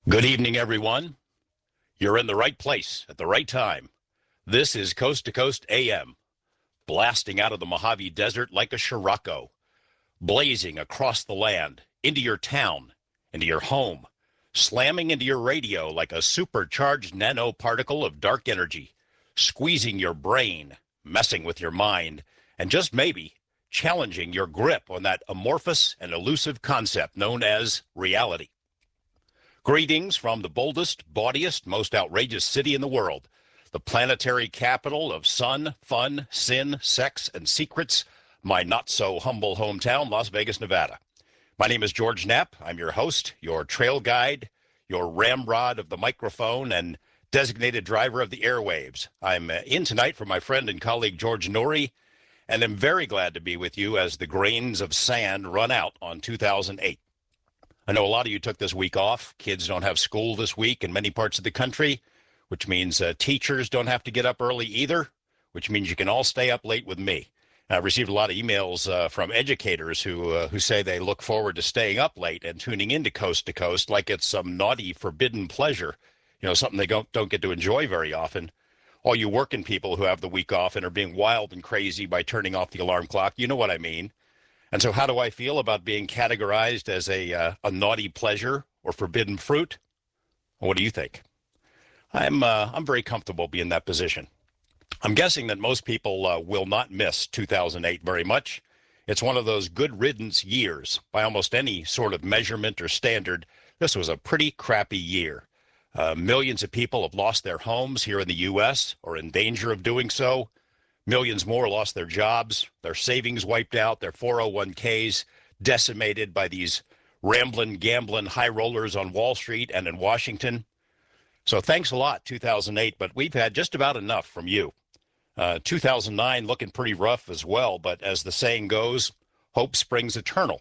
Good evening, everyone. You're in the right place at the right time. This is Coast to Coast AM, blasting out of the Mojave Desert like a Scirocco, blazing across the land, into your town, into your home, slamming into your radio like a supercharged nanoparticle of dark energy, squeezing your brain, messing with your mind, and just maybe challenging your grip on that amorphous and elusive concept known as reality. Greetings from the boldest, bawdiest, most outrageous city in the world, the planetary capital of sun, fun, sin, sex, and secrets, my not-so-humble hometown, Las Vegas, Nevada. My name is George Knapp. I'm your host, your trail guide, your ramrod of the microphone, and designated driver of the airwaves. I'm in tonight for my friend and colleague George Noory, and I'm very glad to be with you as the grains of sand run out on 2008. I know a lot of you took this week off. Kids don't have school this week in many parts of the country, which means teachers don't have to get up early either, which means you can all stay up late with me. I've received a lot of emails from educators who say they look forward to staying up late and tuning into Coast to Coast like it's some naughty, forbidden pleasure, something they don't get to enjoy very often. All you working people who have the week off and are being wild and crazy by turning off the alarm clock, you know what I mean. And so how do I feel about being categorized as a naughty pleasure or forbidden fruit? What do you think? I'm very comfortable being in that position. I'm guessing that most people will not miss 2008 very much. It's one of those good riddance years by almost any sort of measurement or standard. This was a pretty crappy year. Millions of people have lost their homes here in the U.S. or in danger of doing so. Millions more lost their jobs, their savings wiped out, their 401ks decimated by these rambling, gambling high rollers on Wall Street and in Washington. So thanks a lot, 2008, but we've had just about enough from you. 2009 looking pretty rough as well, but as the saying goes, hope springs eternal.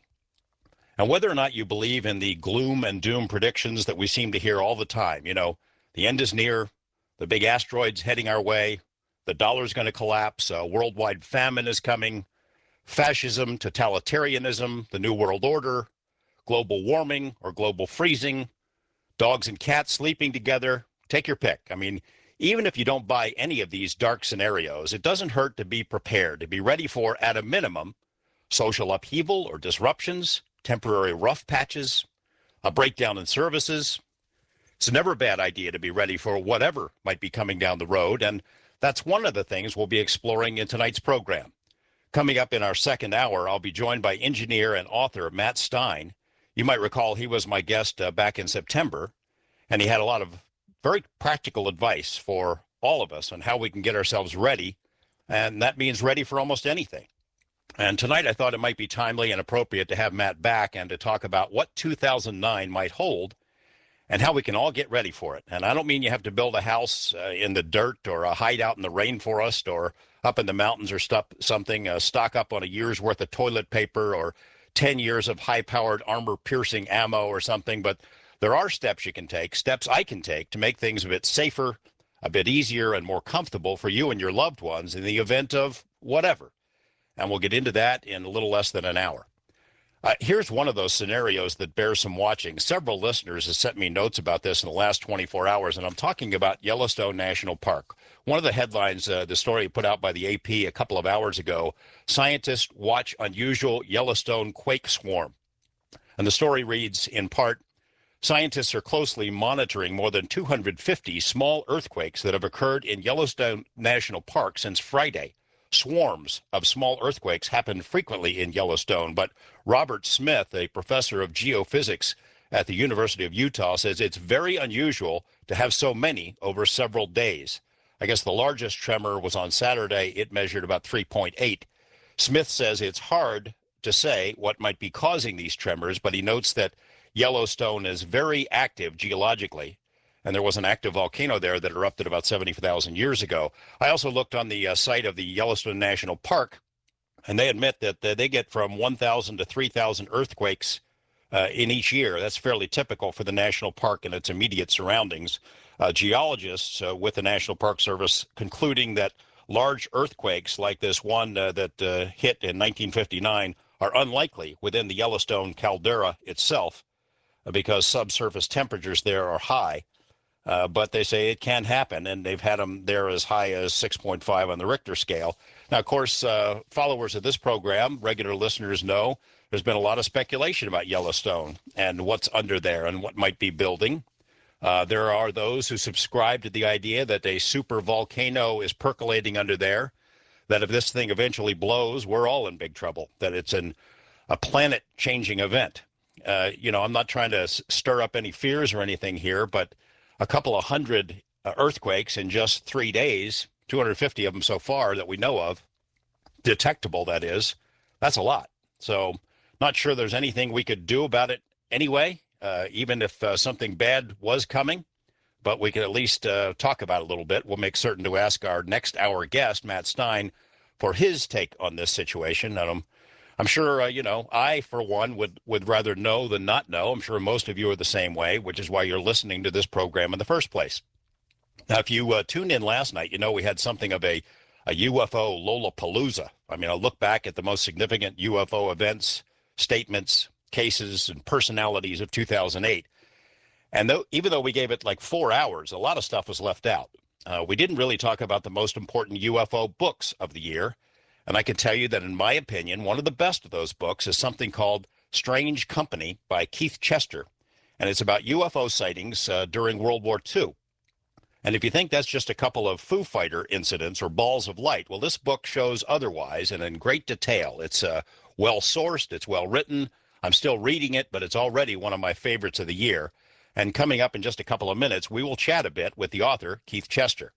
And whether or not you believe in the gloom and doom predictions that we seem to hear all the time, the end is near, the big asteroid's heading our way, the dollar's going to collapse, worldwide famine is coming, fascism, totalitarianism, the New World Order, global warming or global freezing, dogs and cats sleeping together, take your pick. I mean, even if you don't buy any of these dark scenarios, it doesn't hurt to be prepared, to be ready for, at a minimum, social upheaval or disruptions, temporary rough patches, a breakdown in services. It's never a bad idea to be ready for whatever might be coming down the road, and that's one of the things we'll be exploring in tonight's program. Coming up in our second hour, I'll be joined by engineer and author Matt Stein. You might recall he was my guest back in September, and he had a lot of very practical advice for all of us on how we can get ourselves ready, and that means ready for almost anything. And tonight I thought it might be timely and appropriate to have Matt back and to talk about what 2009 might hold and how we can all get ready for it. And I don't mean you have to build a house in the dirt or a hideout in the rainforest or up in the mountains or something, stock up on a year's worth of toilet paper or 10 years of high-powered armor-piercing ammo or something. But there are steps you can take, steps I can take to make things a bit safer, a bit easier, and more comfortable for you and your loved ones in the event of whatever. And we'll get into that in a little less than an hour. Here's one of those scenarios that bears some watching. Several listeners have sent me notes about this in the last 24 hours, and I'm talking about Yellowstone National Park. One of the headlines, the story put out by the AP a couple of hours ago, scientists watch unusual Yellowstone quake swarm. And the story reads, in part, scientists are closely monitoring more than 250 small earthquakes that have occurred in Yellowstone National Park since Friday. Swarms of small earthquakes happen frequently in Yellowstone, but Robert Smith, a professor of geophysics at the University of Utah, says it's very unusual to have so many over several days. I guess the largest tremor was on Saturday. It measured about 3.8. Smith says it's hard to say what might be causing these tremors, but he notes that Yellowstone is very active geologically, and there was an active volcano there that erupted about 70,000 years ago. I also looked on the site of the Yellowstone National Park, and they admit that they get from 1,000 to 3,000 earthquakes in each year. That's fairly typical for the national park and its immediate surroundings. Geologists with the National Park Service concluding that large earthquakes like this one that hit in 1959 are unlikely within the Yellowstone caldera itself. because subsurface temperatures there are high. But they say it can happen, and they've had them there as high as 6.5 on the Richter scale. Now, of course, followers of this program, regular listeners know there's been a lot of speculation about Yellowstone and what's under there and what might be building. There are those who subscribe to the idea that a super volcano is percolating under there, that if this thing eventually blows, we're all in big trouble, that it's a planet-changing event. I'm not trying to stir up any fears or anything here, but a couple of hundred earthquakes in just 3 days, 250 of them so far that we know of, detectable, that is, that's a lot. So not sure there's anything we could do about it anyway, even if something bad was coming, but we could at least talk about it a little bit. We'll make certain to ask our next hour guest, Matt Stein, for his take on this situation. And I'm sure, I, for one, would rather know than not know. I'm sure most of you are the same way, which is why you're listening to this program in the first place. Now, if you tuned in last night, we had something of a UFO Lollapalooza. I mean, I'll look back at the most significant UFO events, statements, cases, and personalities of 2008. And even though we gave it like 4 hours, a lot of stuff was left out. We didn't really talk about the most important UFO books of the year. And I can tell you that, in my opinion, one of the best of those books is something called Strange Company by Keith Chester. And it's about UFO sightings during World War II. And if you think that's just a couple of Foo Fighter incidents or balls of light, well, this book shows otherwise and in great detail. It's well-sourced. It's well-written. I'm still reading it, but it's already one of my favorites of the year. And coming up in just a couple of minutes, we will chat a bit with the author, Keith Chester.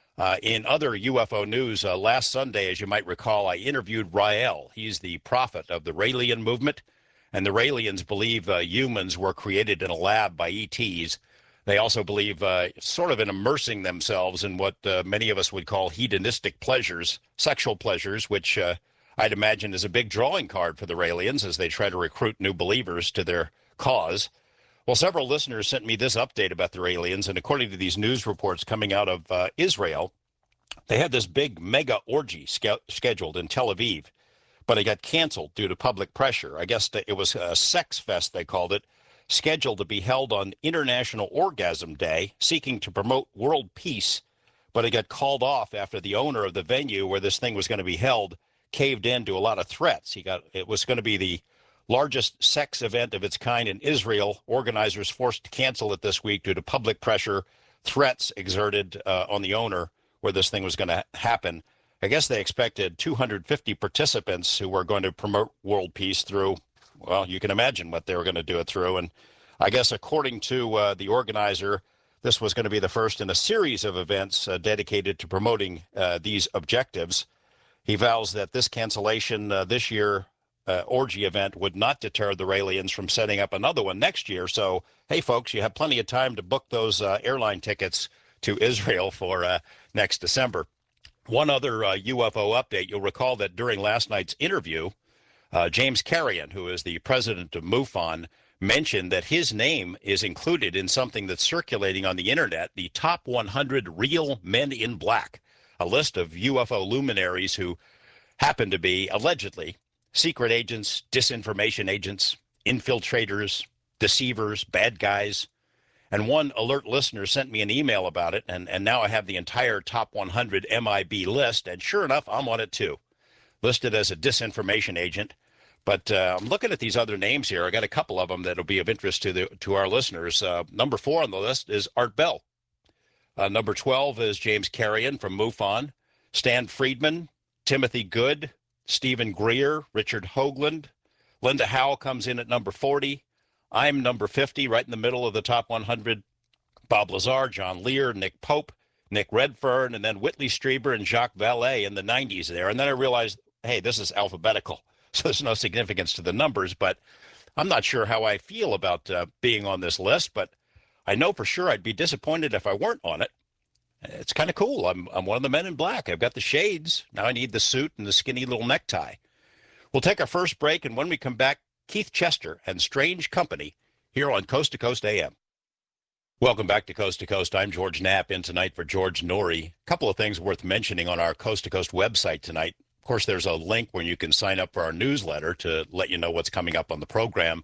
In other UFO news, last Sunday, as you might recall, I interviewed Rael. He's the prophet of the Raelian movement, and the Raelians believe humans were created in a lab by ETs. They also believe sort of in immersing themselves in what many of us would call hedonistic pleasures, sexual pleasures, which I'd imagine is a big drawing card for the Raelians as they try to recruit new believers to their cause. Well, several listeners sent me this update about the Raelians, and according to these news reports coming out of Israel, they had this big mega orgy scheduled in Tel Aviv, but it got canceled due to public pressure. I guess it was a sex fest, they called it, scheduled to be held on International Orgasm Day, seeking to promote world peace, but it got called off after the owner of the venue where this thing was going to be held caved in to a lot of threats. It was going to be the largest sex event of its kind in Israel. Organizers forced to cancel it this week due to public pressure, threats exerted on the owner where this thing was going to happen. I guess they expected 250 participants who were going to promote world peace through, well, you can imagine what they were going to do it through. And I guess according to the organizer, this was going to be the first in a series of events dedicated to promoting these objectives. He vows that this cancellation this year orgy event would not deter the Raelians from setting up another one next year. So, hey, folks, you have plenty of time to book those airline tickets to Israel for next December. One other UFO update. You'll recall that during last night's interview, James Carrion, who is the president of MUFON, mentioned that his name is included in something that's circulating on the internet, the Top 100 Real Men in Black, a list of UFO luminaries who happen to be, allegedly, secret agents, disinformation agents, infiltrators, deceivers, bad guys. And one alert listener sent me an email about it, and now I have the entire Top 100 MIB list, and sure enough, I'm on it too, listed as a disinformation agent. But I'm looking at these other names here. I got a couple of them that'll be of interest to our listeners. Number 4 on the list is Art Bell. Number 12 is James Carrion from MUFON, Stan Friedman, Timothy Good, Stephen Greer, Richard Hoagland. Linda Howe comes in at number 40. I'm number 50, right in the middle of the top 100. Bob Lazar, John Lear, Nick Pope, Nick Redfern, and then Whitley Strieber and Jacques Vallée in the 90s there. And then I realized, hey, this is alphabetical, so there's no significance to the numbers. But I'm not sure how I feel about being on this list, but I know for sure I'd be disappointed if I weren't on it. It's kind of cool. I'm one of the men in black. I've got the shades. Now I need the suit and the skinny little necktie. We'll take our first break, and when we come back, Keith Chester and Strange Company here on Coast to Coast AM. Welcome back to Coast. I'm George Knapp, in tonight for George Noory. A couple of things worth mentioning on our Coast to Coast website tonight. Of course, there's a link where you can sign up for our newsletter to let you know what's coming up on the program.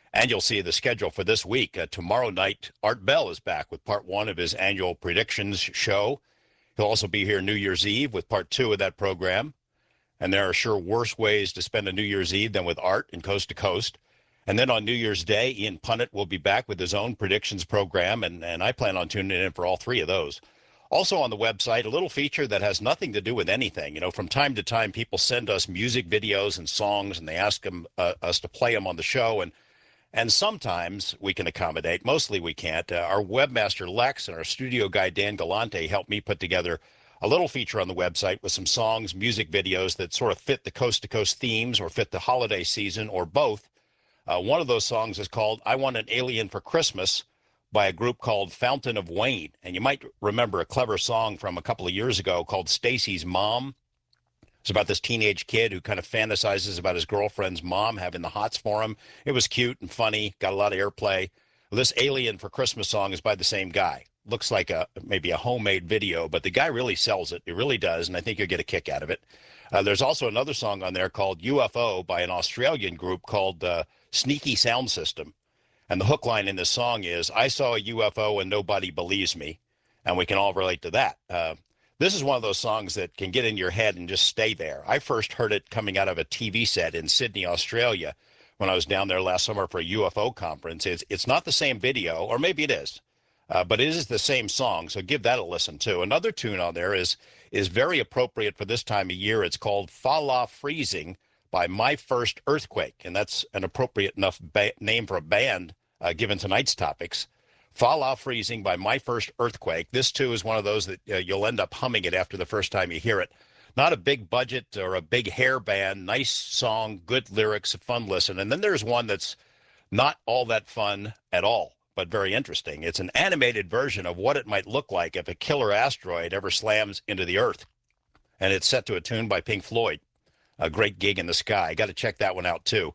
And you'll see the schedule for this week. Tomorrow night, Art Bell is back with part one of his annual predictions show. He'll also be here New Year's Eve with part two of that program. And there are sure worse ways to spend a New Year's Eve than with Art and Coast to Coast. And then on New Year's Day, Ian Punnett will be back with his own predictions program, and I plan on tuning in for all three of those. Also on the website, a little feature that has nothing to do with anything. You know, from time to time, people send us music videos and songs, and they ask us to play them on the show, and sometimes we can accommodate. Mostly we can't. Our webmaster, Lex, and our studio guy, Dan Galante, helped me put together a little feature on the website with some songs, music videos that sort of fit the coast-to-coast themes or fit the holiday season or both. One of those songs is called I Want an Alien for Christmas by a group called Fountain of Wayne. And you might remember a clever song from a couple of years ago called Stacy's Mom. It's about this teenage kid who kind of fantasizes about his girlfriend's mom having the hots for him. It was cute and funny, got a lot of airplay. Well, this Alien for Christmas song is by the same guy. Looks like maybe a homemade video, but the guy really sells it. It really does, and I think you'll get a kick out of it. There's also another song on there called UFO by an Australian group called Sneaky Sound System. And the hook line in this song is, I saw a UFO and nobody believes me. And we can all relate to that. This is one of those songs that can get in your head and just stay there. I first heard it coming out of a TV set in Sydney, Australia, when I was down there last summer for a UFO conference. It's not the same video, or maybe it is, but it is the same song, so give that a listen too. Another tune on there is very appropriate for this time of year. It's called Fa La Freezing by My First Earthquake, and that's an appropriate enough name for a band given tonight's topics. Fa La Freezing by My First Earthquake. This, too, is one of those that you'll end up humming it after the first time you hear it. Not a big budget or a big hair band. Nice song, good lyrics, a fun listen. And then there's one that's not all that fun at all, but very interesting. It's an animated version of what it might look like if a killer asteroid ever slams into the Earth. And it's set to a tune by Pink Floyd. A great gig in the sky. Got to check that one out, too.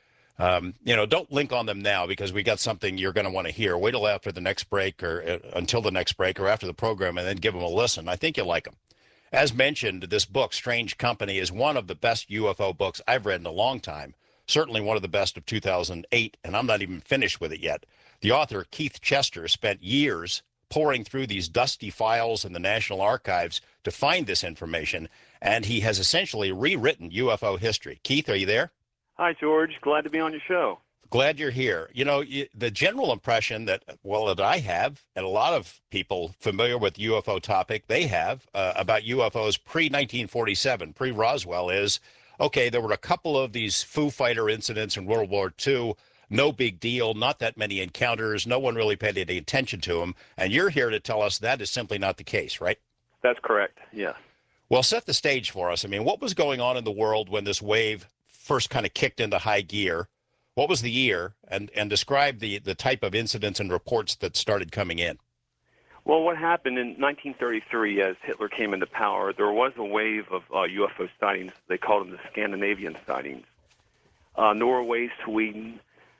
Don't link on them now because we got something you're going to want to hear. Wait till after the next break or until the next break or after the program and then give them a listen. I think you'll like them. As mentioned, this book, Strange Company, is one of the best UFO books I've read in a long time. Certainly one of the best of 2008, and I'm not even finished with it yet. The author, Keith Chester, spent years poring through these dusty files in the National Archives to find this information, and he has essentially rewritten UFO history. Keith, are you there? Hi, George. Glad to be on your show. Glad you're here. You know, the general impression that I have, and a lot of people familiar with UFO topic, they have about UFOs pre-1947, pre-Roswell is, okay, there were a couple of these Foo Fighter incidents in World War II, no big deal, not that many encounters, no one really paid any attention to them, and you're here to tell us that is simply not the case, right? That's correct, yes. Well, set the stage for us. I mean, what was going on in the world when this wave first kind of kicked into high gear? What was the year? And describe the type of incidents and reports that started coming in. Well, what happened in 1933 as Hitler came into power, there was a wave of UFO sightings. They called them the Scandinavian sightings. Norway, Sweden.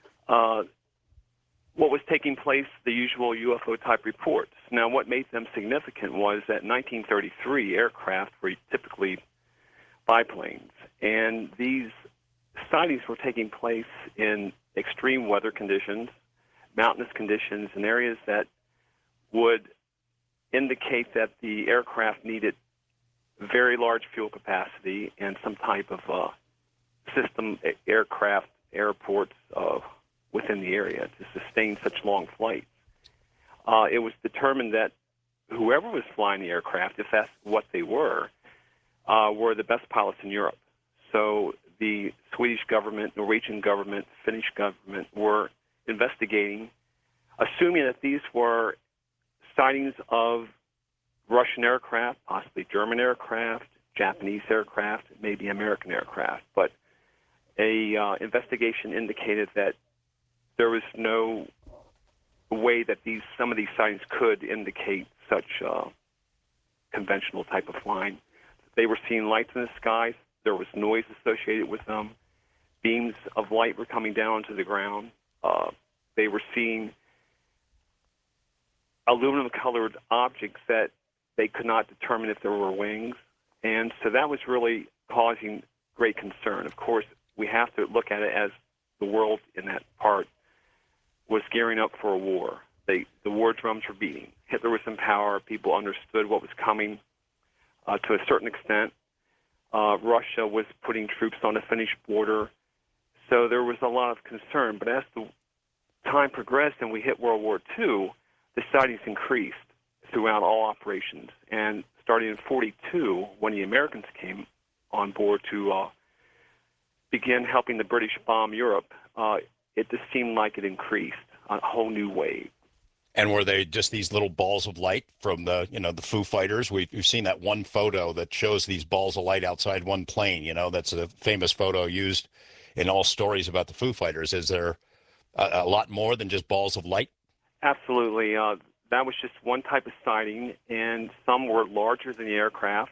What was taking place, the usual UFO-type reports. Now, what made them significant was that in 1933, aircraft were typically biplanes, and these sightings were taking place in extreme weather conditions, mountainous conditions, in areas that would indicate that the aircraft needed very large fuel capacity and some type of system, aircraft, airports within the area to sustain such long flights. It was determined that whoever was flying the aircraft, if that's what they were the best pilots in Europe. So the Swedish government, Norwegian government, Finnish government were investigating, assuming that these were sightings of Russian aircraft, possibly German aircraft, Japanese aircraft, maybe American aircraft. But a investigation indicated that there was no way that some of these sightings could indicate such conventional type of flying. They were seeing lights in the skies. There was noise associated with them. Beams of light were coming down to the ground. They were seeing aluminum-colored objects that they could not determine if there were wings. And so that was really causing great concern. Of course, we have to look at it as the world in that part was gearing up for a war. The war drums were beating. Hitler was in power. People understood what was coming to a certain extent. Russia was putting troops on the Finnish border. So there was a lot of concern. But as the time progressed and we hit World War II, the sightings increased throughout all operations. And starting in 1942, when the Americans came on board to begin helping the British bomb Europe, it just seemed like it increased a whole new wave. And were they just these little balls of light from the Foo Fighters? We've seen that one photo that shows these balls of light outside one plane. That's a famous photo used in all stories about the Foo Fighters. Is there a lot more than just balls of light? Absolutely. That was just one type of sighting, and some were larger than the aircraft.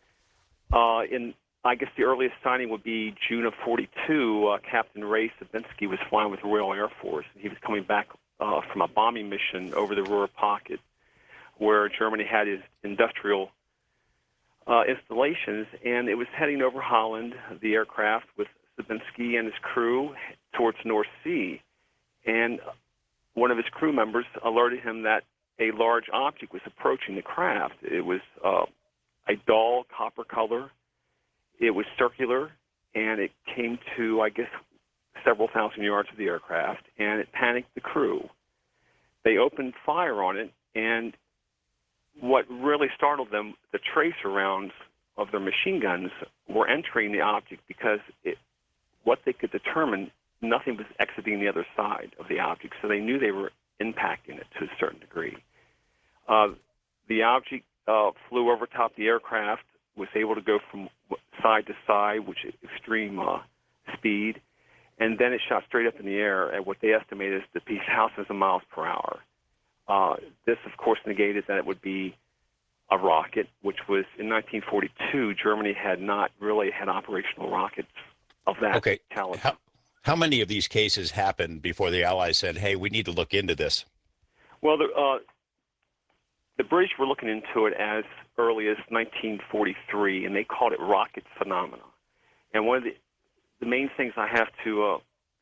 I guess the earliest sighting would be June of 1942. Captain Ray Sabinski was flying with the Royal Air Force, and he was coming back from a bombing mission over the Ruhr Pocket, where Germany had its industrial installations, and it was heading over Holland, the aircraft, with Sabinski and his crew towards North Sea. And one of his crew members alerted him that a large object was approaching the craft. It was a dull copper color. It was circular, and it came to, I guess, several thousand yards of the aircraft, and it panicked the crew. They opened fire on it, and what really startled them, the tracer rounds of their machine guns were entering the object because what they could determine, nothing was exiting the other side of the object, so they knew they were impacting it to a certain degree. The object flew over top the aircraft, was able to go from side to side, which is extreme speed, and then it shot straight up in the air at what they estimated as the piece thousands of miles per hour. This, of course, negated that it would be a rocket, which was in 1942. Germany had not really had operational rockets of that caliber. How many of these cases happened before the Allies said, "Hey, we need to look into this"? Well, the British were looking into it as early as 1943, and they called it rocket phenomena. And one of the main things I had to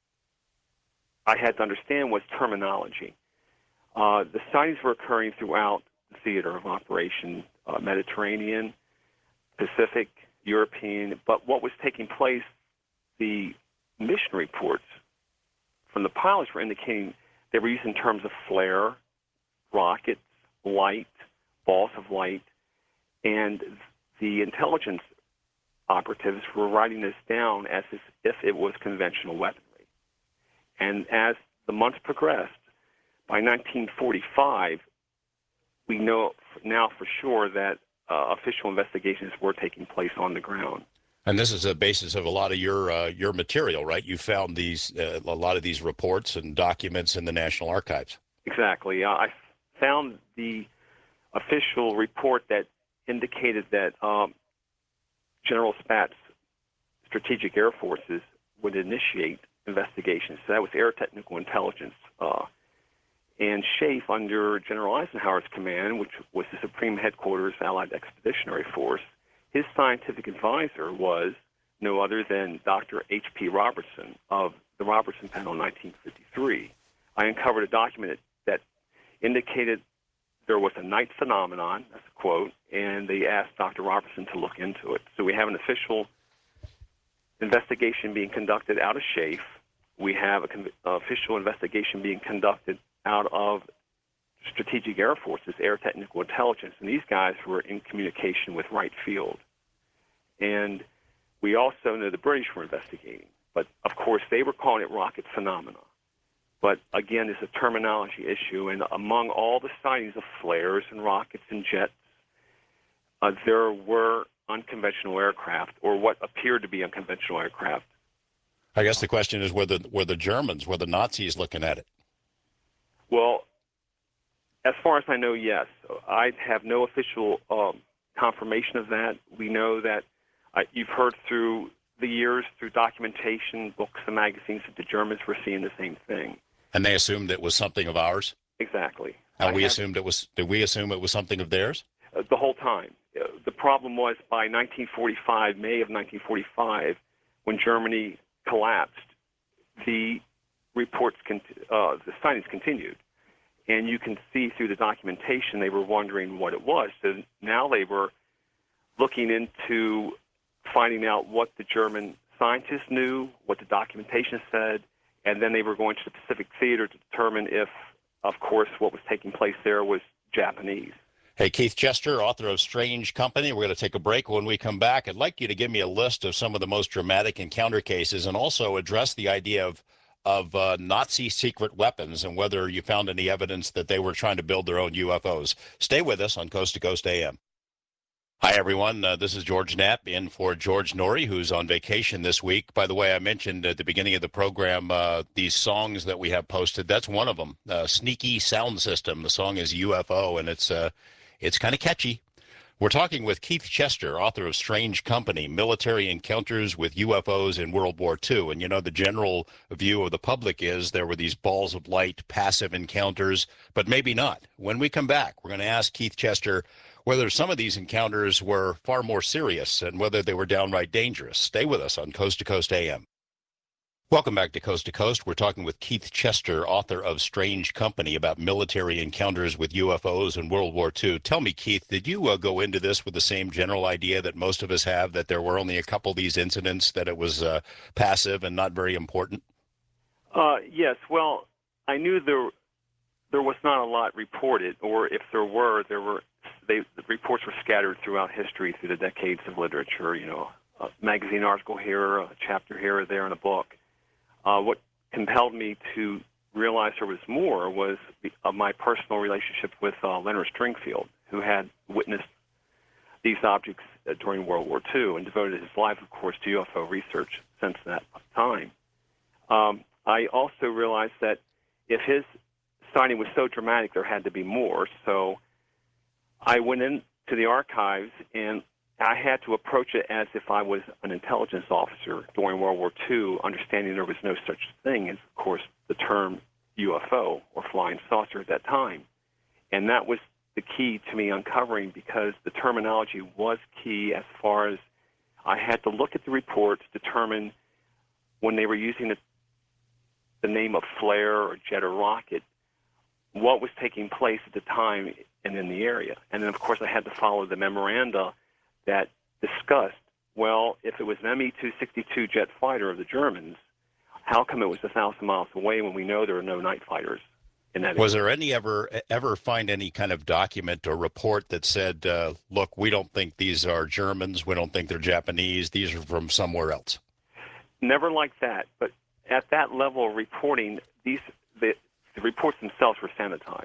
understand was terminology. The sightings were occurring throughout the theater of operation, Mediterranean, Pacific, European. But what was taking place, the mission reports from the pilots were indicating they were using terms of flare, rockets, light, balls of light, and the intelligence operatives were writing this down as if it was conventional weaponry. And as the months progressed, by 1945, we know now for sure that official investigations were taking place on the ground. And this is the basis of a lot of your material, right? You found these a lot of these reports and documents in the National Archives. Exactly. I found the official report that indicated that General Spaatz Strategic Air Forces would initiate investigations. So that was Air Technical Intelligence. And SHAEF, under General Eisenhower's command, which was the Supreme Headquarters Allied Expeditionary Force, his scientific advisor was no other than Dr. H.P. Robertson of the Robertson Panel in 1953. I uncovered a document that indicated there was a night phenomenon, that's a quote, and they asked Dr. Robertson to look into it. So we have an official investigation being conducted out of SHAEF. We have an official investigation being conducted out of Strategic Air Forces, Air Technical Intelligence, and these guys were in communication with Wright Field. And we also know the British were investigating, but of course they were calling it rocket phenomena. But again, it's a terminology issue, and among all the sightings of flares and rockets and jets, there were unconventional aircraft, or what appeared to be unconventional aircraft. I guess the question is were the Germans, were the Nazis looking at it? Well, as far as I know, yes. I have no official confirmation of that. We know that you've heard through the years, through documentation, books, and magazines, that the Germans were seeing the same thing. And they assumed it was something of ours? Exactly. And did we assume it was something of theirs? The whole time. The problem was by 1945, May of 1945, when Germany collapsed, the the sightings continued. And you can see through the documentation they were wondering what it was. So now they were looking into finding out what the German scientists knew, what the documentation said, and then they were going to the Pacific Theater to determine if, of course, what was taking place there was Japanese. Hey, Keith Chester, author of Strange Company. We're going to take a break. When we come back, I'd like you to give me a list of some of the most dramatic encounter cases and also address the idea of Nazi secret weapons and whether you found any evidence that they were trying to build their own UFOs. Stay with us on Coast to Coast AM. Hi, everyone. This is George Knapp in for George Norrie, who's on vacation this week. By the way, I mentioned at the beginning of the program these songs that we have posted. That's one of them, Sneaky Sound System. The song is UFO, and it's kind of catchy. We're talking with Keith Chester, author of Strange Company, Military Encounters with UFOs in World War II. And, you know, the general view of the public is there were these balls of light, passive encounters, but maybe not. When we come back, we're going to ask Keith Chester whether some of these encounters were far more serious and whether they were downright dangerous. Stay with us on Coast to Coast AM. Welcome back to Coast. We're talking with Keith Chester, author of Strange Company, about military encounters with UFOs in World War II. Tell me, Keith, did you go into this with the same general idea that most of us have, that there were only a couple of these incidents, that it was passive and not very important? Yes. Well, I knew there was not a lot reported, or if there were, the reports were scattered throughout history through the decades of literature. You know, a magazine article here, a chapter here or there in a book. What compelled me to realize there was more was my personal relationship with Leonard Stringfield, who had witnessed these objects during World War II and devoted his life, of course, to UFO research since that time. I also realized that if his sighting was so dramatic, there had to be more. So I went into the archives, and I had to approach it as if I was an intelligence officer during World War II, understanding there was no such thing as, of course, the term UFO or flying saucer at that time. And that was the key to me uncovering, because the terminology was key as far as I had to look at the reports, determine when they were using the name of flare or jet or rocket, what was taking place at the time and in the area. And then, of course, I had to follow the memoranda that discussed, well, if it was an Me-262 jet fighter of the Germans, how come it was 1,000 miles away when we know there are no night fighters in that area? Was there any ever find any kind of document or report that said, look, we don't think these are Germans, we don't think they're Japanese, these are from somewhere else? Never like that, but at that level of reporting, the reports themselves were sanitized.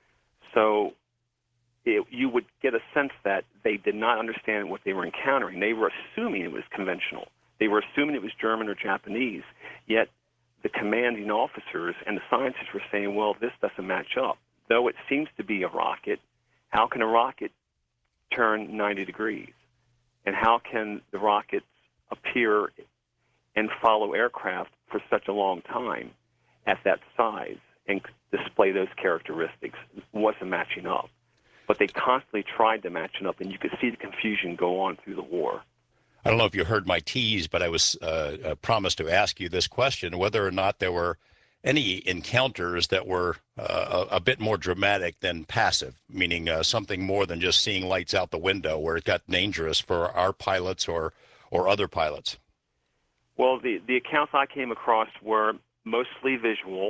So you would get a sense that they did not understand what they were encountering. They were assuming it was conventional. They were assuming it was German or Japanese, yet the commanding officers and the scientists were saying, well, this doesn't match up. Though it seems to be a rocket, how can a rocket turn 90 degrees? And how can the rockets appear and follow aircraft for such a long time at that size and display those characteristics? It wasn't matching up. But they constantly tried to match it up, and you could see the confusion go on through the war. I don't know if you heard my tease, but I was promised to ask you this question, whether or not there were any encounters that were a bit more dramatic than passive, meaning something more than just seeing lights out the window, where it got dangerous for our pilots or other pilots. Well, the accounts I came across were mostly visual.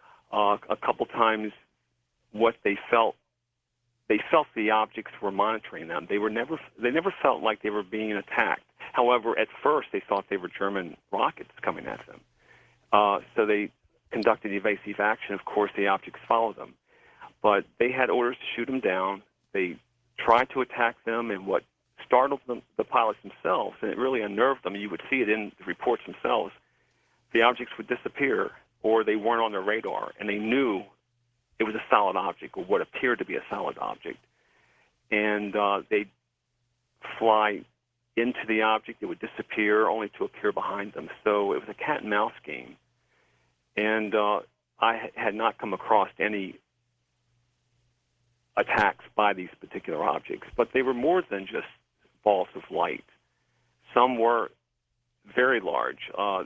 A couple times what they felt the objects were monitoring them. They never felt like they were being attacked. However, at first they thought they were German rockets coming at them. So they conducted evasive action. Of course, the objects followed them. But they had orders to shoot them down. They tried to attack them, and what startled them, the pilots themselves, and it really unnerved them, you would see it in the reports themselves, the objects would disappear, or they weren't on their radar, and they knew it was a solid object, or what appeared to be a solid object. And they'd fly into the object, it would disappear, only to appear behind them. So it was a cat-and-mouse game. And I had not come across any attacks by these particular objects, but they were more than just balls of light. Some were very large.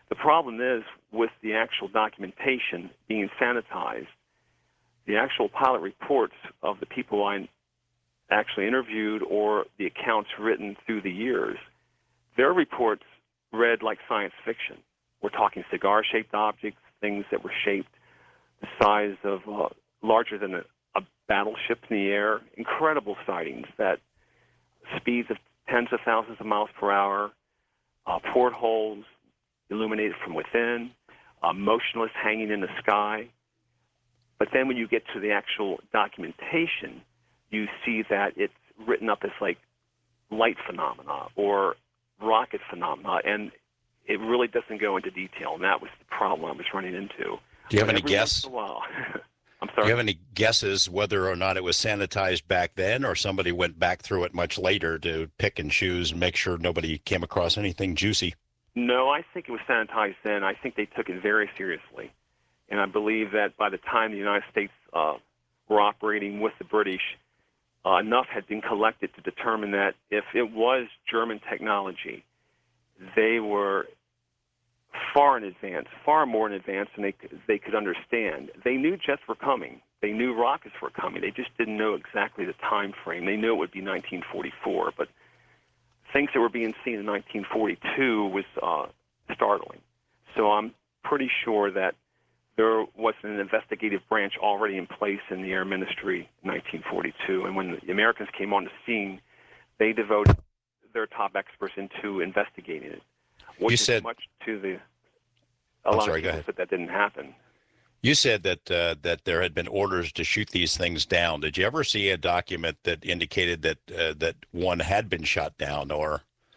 The problem is with the actual documentation being sanitized, the actual pilot reports of the people I actually interviewed or the accounts written through the years, their reports read like science fiction. We're talking cigar-shaped objects, things that were shaped the size of larger than a battleship in the air, incredible sightings that speeds of tens of thousands of miles per hour, portholes illuminated from within, motionless hanging in the sky. But then when you get to the actual documentation, you see that it's written up as like light phenomena or rocket phenomena, and it really doesn't go into detail, and that was the problem I was running into. Do you have any Every guess? once in a while, I'm Do sorry. you have any guesses whether or not it was sanitized back then, or somebody went back through it much later to pick and choose and make sure nobody came across anything juicy? No, I think it was sanitized then. I think they took it very seriously. And I believe that by the time the United States were operating with the British, enough had been collected to determine that if it was German technology, they were far in advance, far more in advance than they could understand. They knew jets were coming. They knew rockets were coming. They just didn't know exactly the time frame. They knew it would be 1944, but things that were being seen in 1942 was startling. So I'm pretty sure that there was an investigative branch already in place in the Air Ministry in 1942, and when the Americans came on the scene, they devoted their top experts into investigating it, which is much to the a lot of people said that didn't happen. You said that that there had been orders to shoot these things down. Did you ever see a document that indicated that that one had been shot down or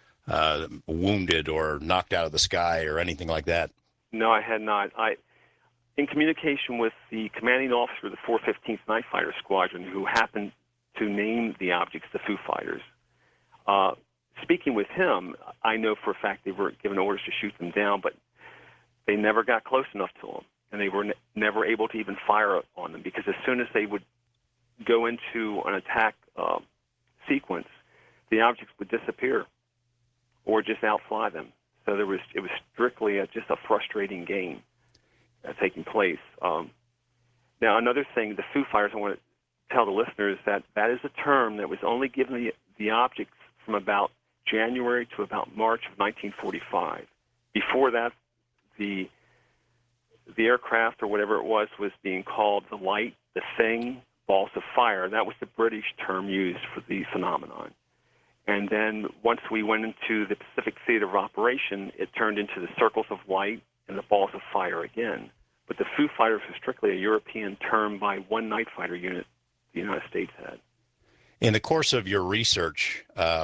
wounded or knocked out of the sky or anything like that? No, I had not. In communication with the commanding officer of the 415th Night Fighter Squadron, who happened to name the objects the Foo Fighters, speaking with him, I know for a fact they were given orders to shoot them down, but they never got close enough to them, and they were never able to even fire on them, because as soon as they would go into an attack sequence, the objects would disappear or just outfly them. So it was strictly just a frustrating game taking place. Now, another thing, the Foo Fighters, I want to tell the listeners that is a term that was only given the objects from about January to about March of 1945. Before that, the aircraft or whatever it was being called the light, the thing, balls of fire. That was the British term used for the phenomenon. And then once we went into the Pacific Theater of Operation, it turned into the circles of light and the balls of fire again. But the Foo Fighters was strictly a European term by one night fighter unit the United States had. In the course of your research,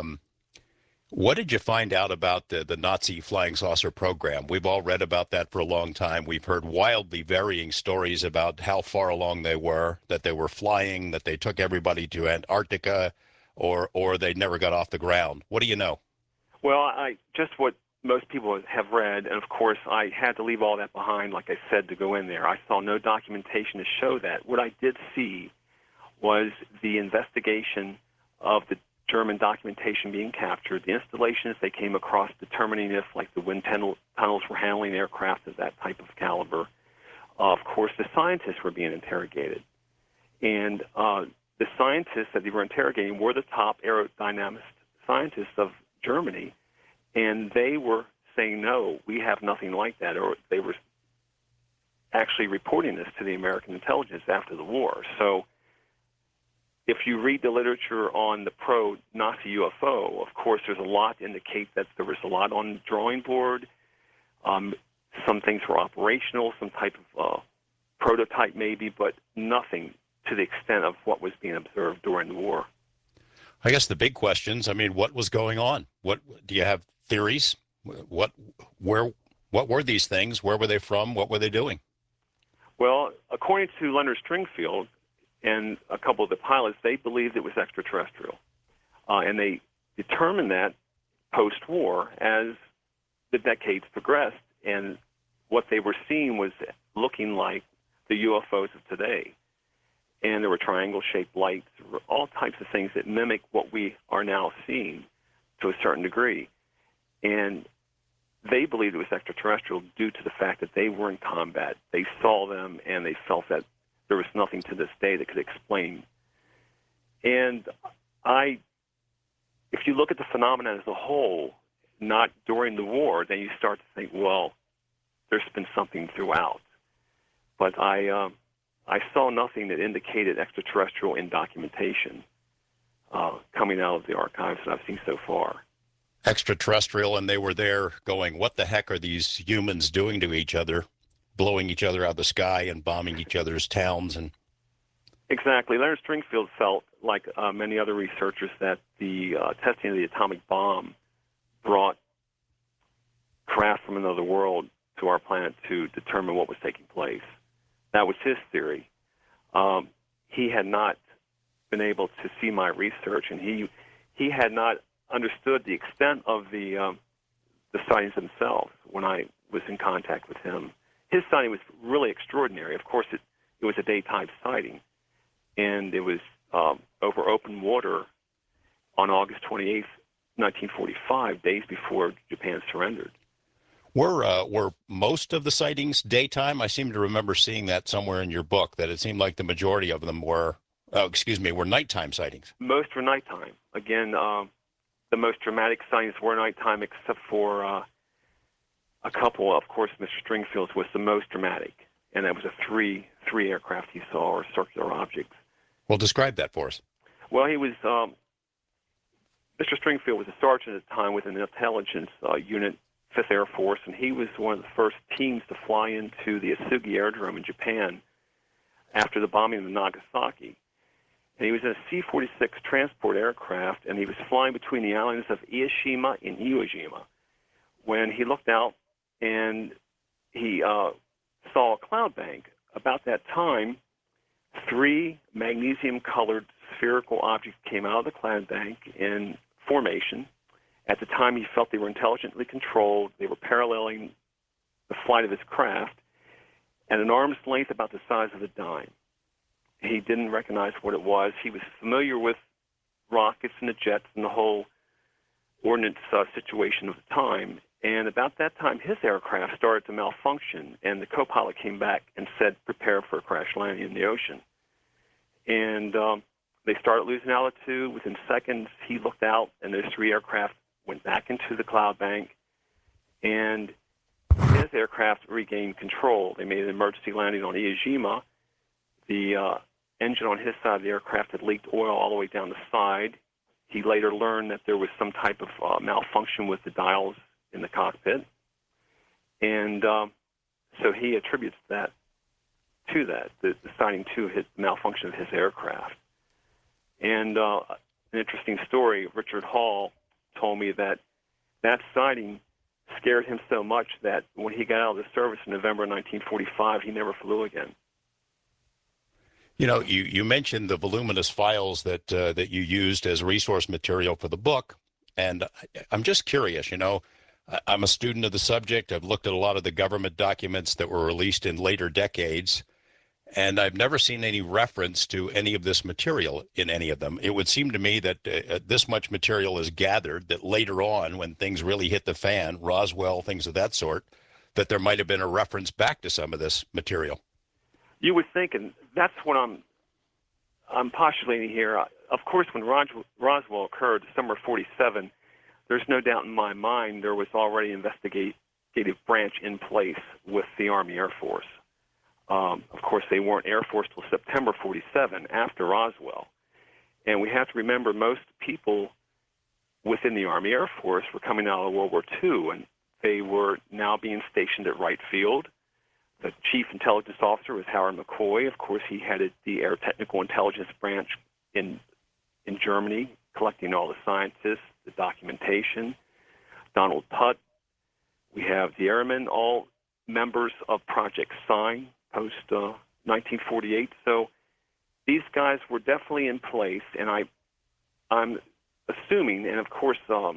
what did you find out about the Nazi flying saucer program? We've all read about that for a long time. We've heard wildly varying stories about how far along they were, that they were flying, that they took everybody to Antarctica, or they never got off the ground. What do you know? Well, just what most people have read, and of course I had to leave all that behind, like I said, to go in there. I saw no documentation to show that. What I did see was the investigation of the German documentation being captured, the installations they came across determining if, like, the wind tunnels were handling aircraft of that type of caliber. Of course, the scientists were being interrogated. And the scientists that they were interrogating were the top aerodynamist scientists of Germany, and they were saying, no, we have nothing like that, or they were actually reporting this to the American intelligence after the war. So if you read the literature on the pro-Nazi UFO, of course, there's a lot to indicate that there was a lot on the drawing board. Some things were operational, some type of prototype maybe, but nothing to the extent of what was being observed during the war. I guess the big questions, I mean, what was going on? What do you have theories? What were these things? Where were they from? What were they doing? Well, according to Leonard Stringfield and a couple of the pilots, they believed it was extraterrestrial. And they determined that post-war as the decades progressed, and what they were seeing was looking like the UFOs of today. And there were triangle-shaped lights, there were all types of things that mimic what we are now seeing to a certain degree. And they believed it was extraterrestrial due to the fact that they were in combat. They saw them, and they felt that there was nothing to this day that could explain. And if you look at the phenomenon as a whole, not during the war, then you start to think, well, there's been something throughout. But I saw nothing that indicated extraterrestrial in documentation coming out of the archives that I've seen so far. Extraterrestrial, and they were there going, what the heck are these humans doing to each other, blowing each other out of the sky and bombing each other's towns? And exactly. Leonard Stringfield felt, like many other researchers, that the testing of the atomic bomb brought craft from another world to our planet to determine what was taking place. That was his theory. He had not been able to see my research, and he had not understood the extent of the sightings themselves when I was in contact with him. His sighting was really extraordinary. Of course, it was a daytime sighting, and it was over open water on August 28th, 1945, days before Japan surrendered. were most of the sightings daytime? I seem to remember seeing that somewhere in your book, that it seemed like the majority of them were nighttime sightings. Most were nighttime. Again, the most dramatic sightings were nighttime, except for a couple. Of course, Mr. Stringfield's was the most dramatic, and that was a three aircraft he saw, or circular objects. Well, describe that for us. Well, he was Mr. Stringfield was a sergeant at the time with an intelligence unit, 5th Air Force, and he was one of the first teams to fly into the Asugi Aerodrome in Japan after the bombing of Nagasaki. And he was in a C-46 transport aircraft, and he was flying between the islands of Ieshima and Iwo when he looked out and he saw a cloud bank. About that time, 3 magnesium-colored spherical objects came out of the cloud bank in formation. At the time, he felt they were intelligently controlled. They were paralleling the flight of his craft at an arm's length about the size of a dime. He didn't recognize what it was. He was familiar with rockets and the jets and the whole ordnance situation of the time. And about that time, his aircraft started to malfunction, and the co-pilot came back and said, prepare for a crash landing in the ocean. And they started losing altitude. Within seconds, he looked out, and those 3 aircraft went back into the cloud bank, and his aircraft regained control. They made an emergency landing on Iwo. The engine on his side of the aircraft had leaked oil all the way down the side. He later learned that there was some type of malfunction with the dials in the cockpit, and so he attributes that to the sighting to his malfunction of his aircraft. And an interesting story, Richard Hall told me that sighting scared him so much that when he got out of the service in November 1945, he never flew again. You know, you mentioned the voluminous files that you used as resource material for the book, and I'm just curious, you know, I'm a student of the subject. I've looked at a lot of the government documents that were released in later decades, and I've never seen any reference to any of this material in any of them. It would seem to me that this much material is gathered, that later on, when things really hit the fan, Roswell, things of that sort, that there might have been a reference back to some of this material. You would think, and that's what I'm postulating here. Of course, when Roswell occurred, December 47, there's no doubt in my mind there was already an investigative branch in place with the Army Air Force. Of course, they weren't Air Force till September 47, after Roswell. And we have to remember most people within the Army Air Force were coming out of World War II, and they were now being stationed at Wright Field. The chief intelligence officer was Howard McCoy. Of course, he headed the Air Technical Intelligence Branch in Germany, collecting all the scientists, the documentation. Donald Tutt. We have the airmen, all members of Project Sign, post-1948. So these guys were definitely in place, and I'm assuming, and of course I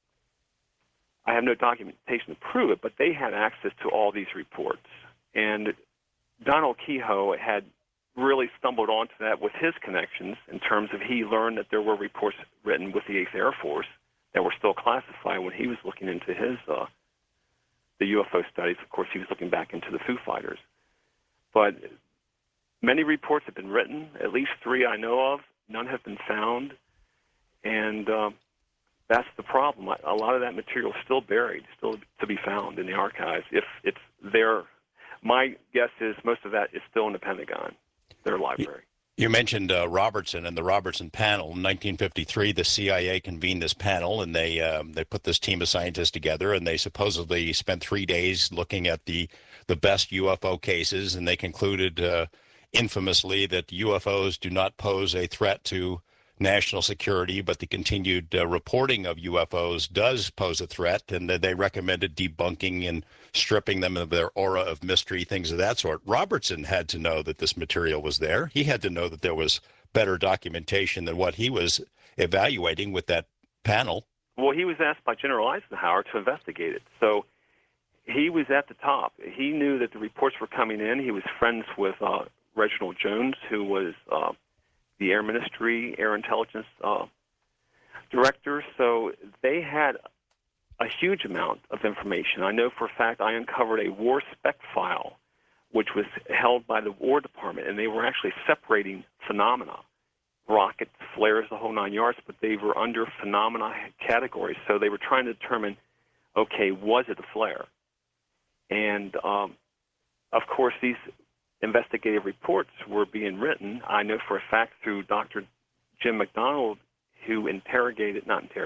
have no documentation to prove it, but they had access to all these reports. And Donald Keyhoe had really stumbled onto that with his connections in terms of he learned that there were reports written with the 8th Air Force that were still classified when he was looking into his the UFO studies. Of course, he was looking back into the Foo Fighters. But many reports have been written, at least 3 I know of. None have been found. And that's the problem. A lot of that material is still buried, still to be found in the archives. If it's there, my guess is most of that is still in the Pentagon, their library. You mentioned Robertson and the Robertson panel. In 1953, the CIA convened this panel, and they put this team of scientists together, and they supposedly spent 3 days looking at the best UFO cases, and they concluded infamously that UFOs do not pose a threat to national security, but the continued reporting of UFOs does pose a threat, and that they recommended debunking and stripping them of their aura of mystery, things of that sort. Robertson had to know that this material was there. He had to know that there was better documentation than what he was evaluating with that panel. Well, he was asked by General Eisenhower to investigate it. So he was at the top. He knew that the reports were coming in. He was friends with Reginald Jones, who was the Air Ministry, Air Intelligence Director. So they had a huge amount of information. I know for a fact I uncovered a war spec file, which was held by the War Department, and they were actually separating phenomena, rockets, flares, the whole 9 yards, but they were under phenomena categories. So they were trying to determine, okay, was it a flare? And, of course, these investigative reports were being written, I know for a fact, through Dr. Jim McDonald, who interviewed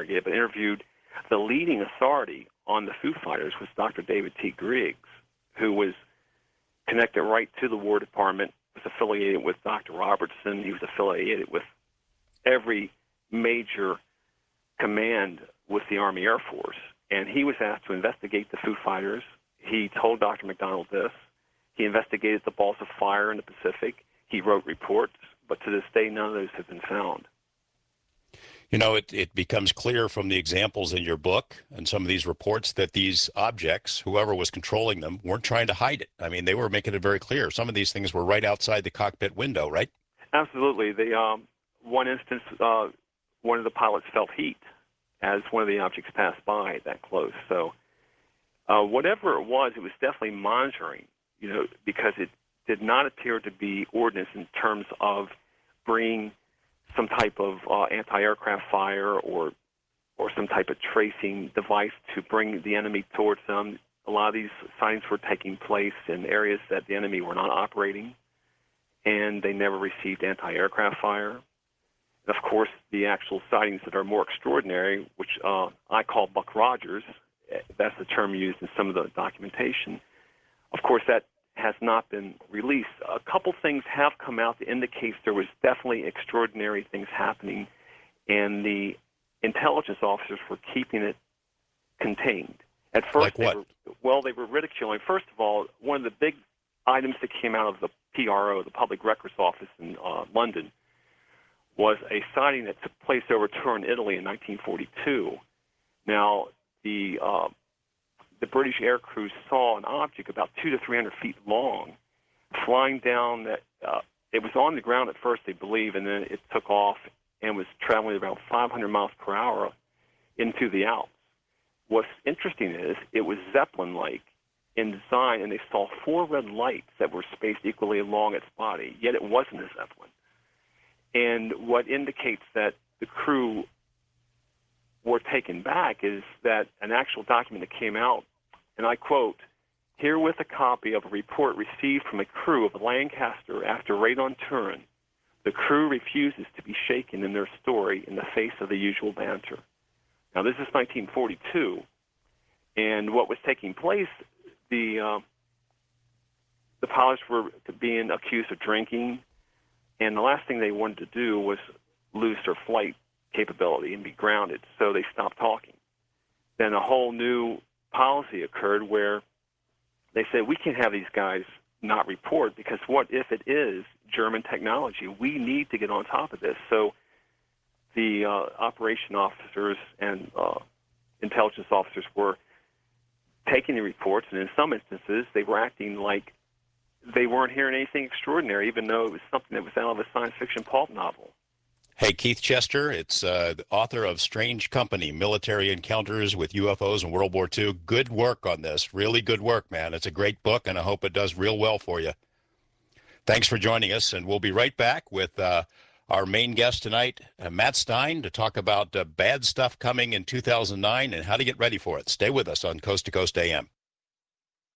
the leading authority on the Foo Fighters was Dr. David T. Griggs, who was connected right to the War Department, was affiliated with Dr. Robertson. He was affiliated with every major command with the Army Air Force. And he was asked to investigate the Foo Fighters. He told Dr. McDonald this. He investigated the balls of fire in the Pacific. He wrote reports, but to this day, none of those have been found. You know, it becomes clear from the examples in your book and some of these reports that these objects, whoever was controlling them, weren't trying to hide it. I mean, they were making it very clear. Some of these things were right outside the cockpit window, right? Absolutely. One instance, one of the pilots felt heat as one of the objects passed by that close. So whatever it was definitely monitoring, because it did not appear to be ordnance in terms of bringing some type of anti-aircraft fire or some type of tracing device to bring the enemy towards them. A lot of these sightings were taking place in areas that the enemy were not operating, and they never received anti-aircraft fire. And of course, the actual sightings that are more extraordinary, which I call Buck Rogers, that's the term used in some of the documentation. Of course, that has not been released. A couple things have come out that indicate there was definitely extraordinary things happening, and the intelligence officers were keeping it contained. At first, like what? They were ridiculing. First of all, one of the big items that came out of the PRO, the Public Records Office in London, was a sighting that took place over Turin, Italy in 1942. Now, the British air crew saw an object about 200 to 300 feet long flying down that it was on the ground at first, they believe, and then it took off and was traveling about 500 miles per hour into the Alps. What's interesting is it was Zeppelin-like in design, and they saw 4 red lights that were spaced equally along its body, yet it wasn't a Zeppelin. And what indicates that the crew were taken back is that an actual document that came out, and I quote, "Herewith a copy of a report received from a crew of Lancaster after raid on Turin. The crew refuses to be shaken in their story in the face of the usual banter." Now, this is 1942, and what was taking place, the pilots were being accused of drinking, and the last thing they wanted to do was lose their flight capability and be grounded, so they stopped talking. Then a whole new policy occurred where they said, we can't have these guys not report, because what if it is German technology? We need to get on top of this. So the operation officers and intelligence officers were taking the reports, and in some instances they were acting like they weren't hearing anything extraordinary, even though it was something that was out of a science fiction pulp novel. Hey, Keith Chester, it's the author of Strange Company, Military Encounters with UFOs in World War II. Good work on this. Really good work, man. It's a great book, and I hope it does real well for you. Thanks for joining us, and we'll be right back with our main guest tonight, Matt Stein, to talk about bad stuff coming in 2009 and how to get ready for it. Stay with us on Coast to Coast AM.